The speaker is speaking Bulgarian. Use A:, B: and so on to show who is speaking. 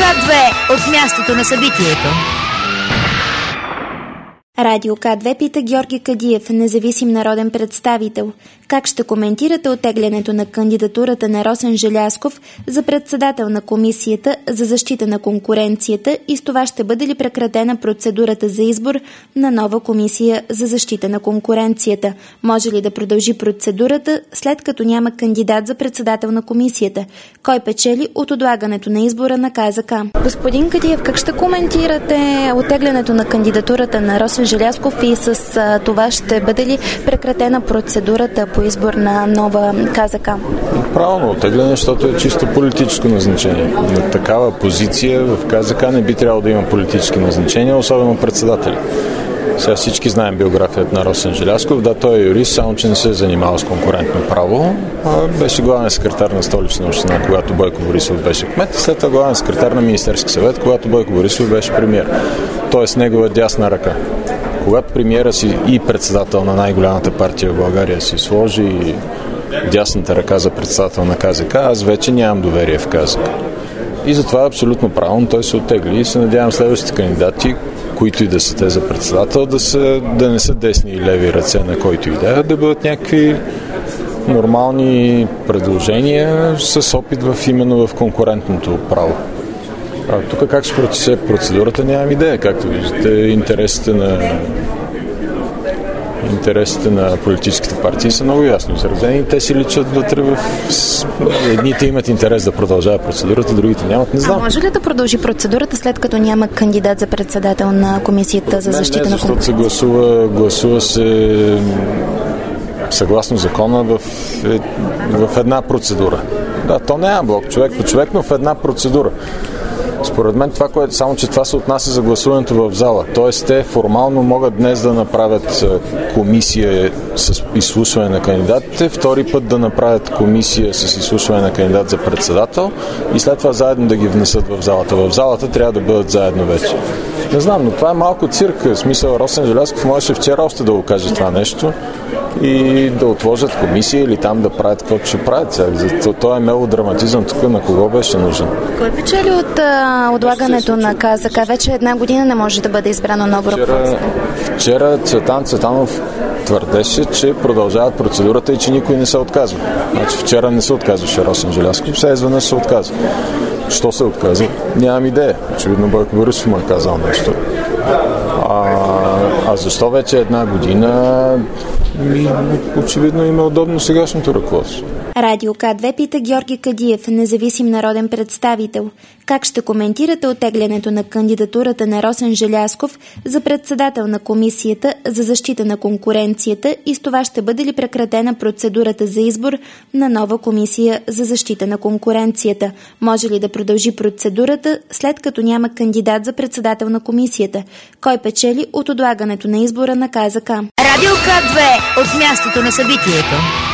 A: К2 от мястото на събитието.
B: Радио К2 пита Георги Кадиев, независим народен представител. Как ще коментирате оттеглянето на кандидатурата на Росен Желязков за председател на Комисията за защита на конкуренцията и с това ще бъде ли прекратена процедурата за избор на нова Комисия за защита на конкуренцията? Може ли да продължи процедурата, след като няма кандидат за председател на Комисията? Кой печели от отлагането на избора на КЗК? Господин Кадиев, как ще коментирате оттеглянето на кандидатурата на Росен Желязков и с това ще бъде ли прекратена процедурата по избор на нова КЗК?
C: Правилно оттегляне, защото е чисто политическо назначение. На такава позиция в КЗК не би трябвало да има политически назначения, особено председатели. Сега всички знаем биографията на Росен Желязков. Да, той е юрист, само че не се е занимавал с конкурентно право. Беше главен секретар на Столична община, когато Бойко Борисов беше кмет, и след това главен секретар на Министерски съвет, когато Бойко Борисов беше премиер. Тоест негова дясна ръка. Когато премиера си и председател на най-голямата партия в България си сложи дясната ръка за председател на КЗК, аз вече нямам доверие в КЗК. И затова е абсолютно правилно, той се оттегли и се надявам следващите кандидати, които и да са те за председател, да не са десни и леви ръце на който и да бъдат някакви нормални предложения с опит именно в конкурентното право. Тук как ще протече процедурата, нямам идея. Както виждате, интересите на политическите партии са много ясно изразени. Те си личат вътре едните имат интерес да продължава процедурата, другите нямат. Не знам.
B: А може ли да продължи процедурата, след като няма кандидат за председател на Комисията за защита на конкуренцията?
C: Защото се гласува се съгласно закона в една процедура. Да, то няма блок човек по човек, но в една процедура. Според мен само че това се отнася за гласуването в зала. Тоест те формално могат днес да направят комисия с изслушване на кандидатите, втори път да направят комисия с изслушване на кандидат за председател и след това заедно да ги внесат в залата. В залата трябва да бъдат заедно вече. Не знам, но това е малко цирк. В смисъл, Росен Желязков можеше вчера още да го каже това нещо и да отложат комисия или там да правят каквото ще правят. Това е мелодраматизъм тук, на кого беше нужен.
B: Кой печели от отлагането на КЗК? Вече една година не може да бъде избрано ново ръководство.
C: Вчера Цветан Цветанов твърдеше, че продължават процедурата и че никой не се отказва. Значи вчера не се отказваше Росен Желязков, сега изведнъж се отказва. Що се отказва? Нямам идея. Очевидно Бойко Борисов му е казал нещо. А защо вече една година? Очевидно им е удобно сегашното ръководство.
B: Радио К2 пита Георги Кадиев, независим народен представител. Как ще коментирате оттеглянето на кандидатурата на Росен Желязков за председател на Комисията за защита на конкуренцията и с това ще бъде ли прекратена процедурата за избор на нова Комисия за защита на конкуренцията? Може ли да продължи процедурата, след като няма кандидат за председател на Комисията? Кой печели от отлагането на избора на КЗК?
A: Радио К2 от мястото на събитието.